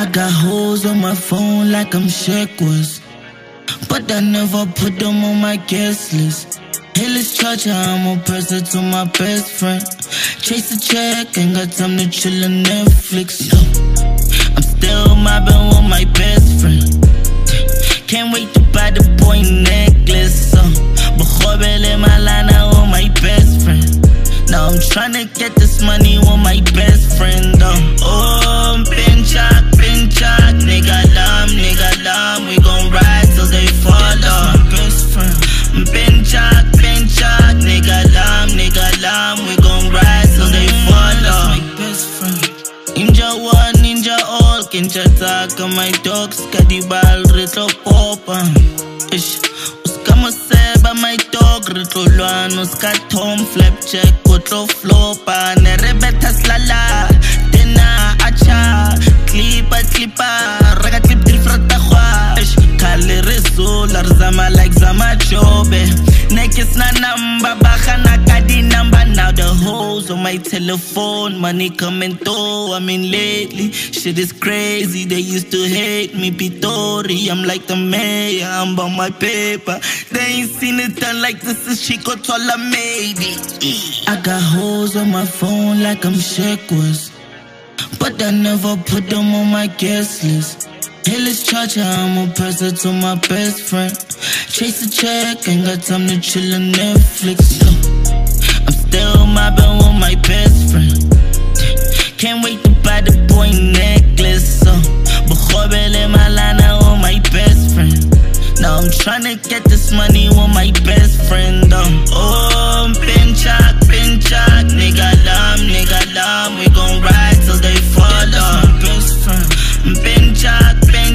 I got hoes on my phone like I'm Sheckwas, but I never put them on my guest list. Hey, let's charge her, I'm a present to my best friend. Chase a check, ain't got time to chill on Netflix. No, I'm still mobbing with my best friend. Can't wait to buy the boy necklace. Bajobele Malana with my best friend. Now I'm tryna get this money with my best friend. Oh, pinchak, nigga lam, we gon' ride till they fall off. My best friend. Pinchak, nigga lam, we gon' ride till they fall off. My best friend. Ninja one, ninja all, kincha taka my dogs, kadibal retro popa. Ish, uskama seba my dog, retro luan, uska tom flapjack, kutlo flopa, nerebeta slala, dena acha, clipa, raga clip dilfrata khwa. Ish, kale resolar zama like zama jobe, nekis na number, bakana kadi number. Now the hoes on my telephone, money coming through. I mean lately, shit is crazy. They used to hate me, Pitori. I'm like the mayor, I'm on my paper. They ain't seen it done like this is Chico Tola, maybe. I got hoes on my phone like I'm Sheckwas, but I never put them on my guest list. Hey, let's charge her, I'm a present to my best friend. Chase a check, ain't got time to chill on Netflix. No, I'm still mobbing with my best friend. Can't wait to buy the boy necklace. Bajobele Malana with my best friend. Now I'm tryna get this money with my best friend. Oh, pinchak, nigga lam, we gon' ride till they fall off. My best friend. Pinchak,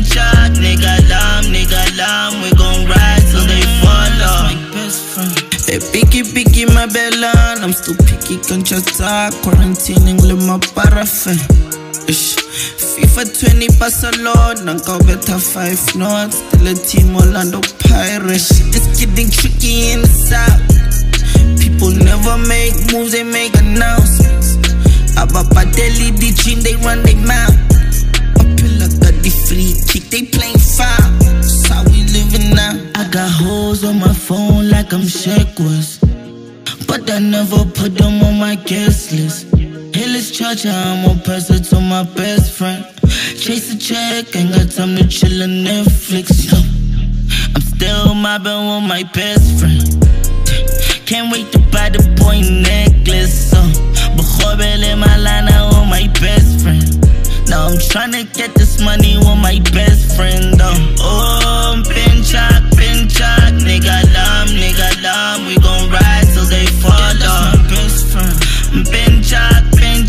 nigga lam, we gon' ride till they fall off. My best friend. Hey, picky, my bella, I'm still picky, can't just talk. Quarantining, live my paraffin. Ish, FIFA 20 Barcelona, go better 5 knots. Still a team Orlando Pirates. It's getting tricky in the south. People never make moves, they make announcements. Ababa Delhi, the gym, they run their mouth. Apilla got the free kick, they playing foul. That's how we living now. I got hoes on my phone like I'm Sheckwas, but I never put them on my guest list. Hey, let's charge her, I'm a present to my best friend. Chase a check, ain't got time to chill on Netflix. No, I'm still mobbing with my best friend. Can't wait to buy the boy necklace. Bajobele Malana with my best friend. Now I'm tryna get this money with my best friend. Oh, pinchak, nigga lam, we gon' ride till they fall off. My best friend. Pinchak,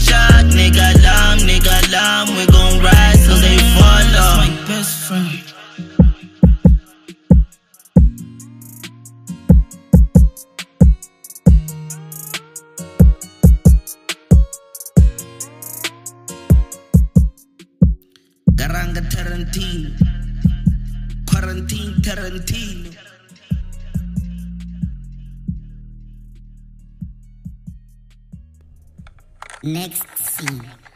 nigga lam, we gon' ride till they fall off. My best friend. Garanga Tarantino, Quarantine Tarantino. Next scene.